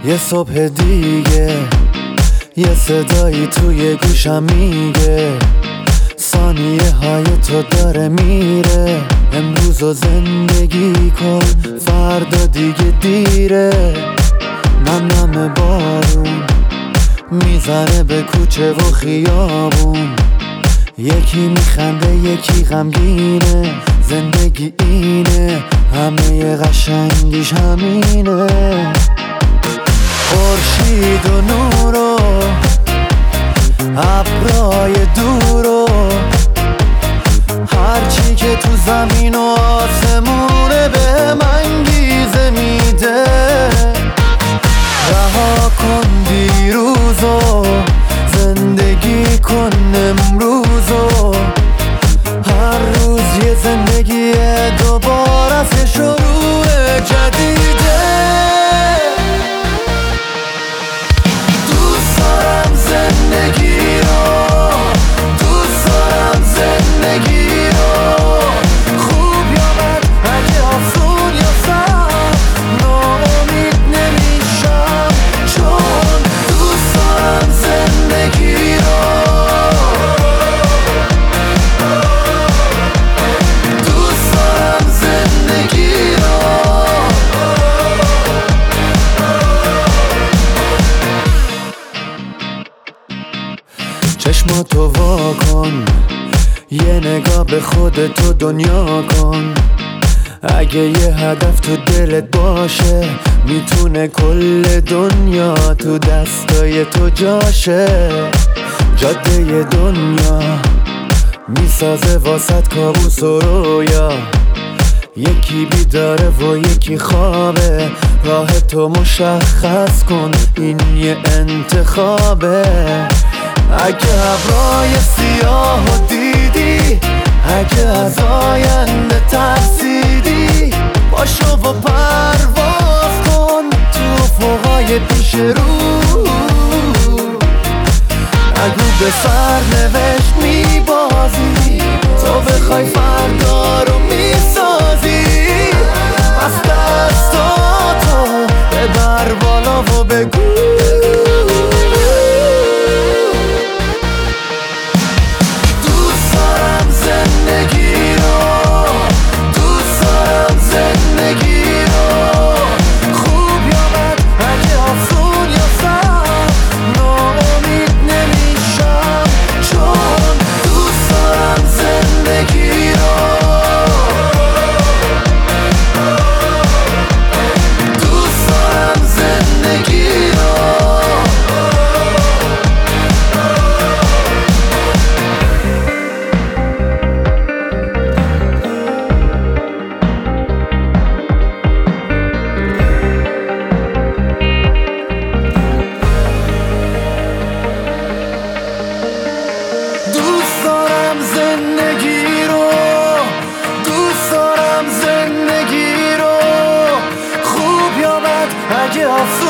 یه صبح دیگه یه صدایی توی گوشم میگه ثانیه های تو داره میره. امروز زندگی کن فردا دیگه دیره. نم نم بارون میزنه به کوچه و خیابون، یکی میخنده یکی غمگینه. زندگی اینه، همه قشنگیش همینه. خورشید و نور و ابرای دور و هرچی که تو زمین و آسمونه به من انگیزه میده. رها کن دیروزو، زندگی کن امروزو. هر روز یه زندگی دوباره از شروع جدیده. دوست دارم زندگی رو، دوست دارم زندگی رو. خوب یا بد، اگه آسون یا سخت، ناامید نمیشم چون دوست دارم زندگی رو. دوست دارم زندگی رو. چشماتو وا کن، یه نگاه به خودتو دنیا کن. اگه یه هدف تو دلت باشه، میتونه کل دنیا تو دستای تو جاشه. جاده دنیا میسازه واسط کابوس و رویا، یکی بیداره و یکی خوابه. راه تو مشخص کن، این یه انتخابه. اگه ابرای سیاهو دیدی، اگه از آینده ترسیدی، پاشو و پرواز کن تو افقای پیش رو. اگه به سرنوشت میبازی، تو بخوای فردا رو میسازی. از دستاتو ببر بالا و بگو دوست دارم زندگی رو، دوست دارم زندگی رو. خوب یا بد، اگه آسون یا سخت، ناامید نمیشم چون دوست دارم زندگی رو. دوست دارم زندگی رو. دوست دارم زندگی رو، دوست دارم زندگی رو. خوب یا بد، اگه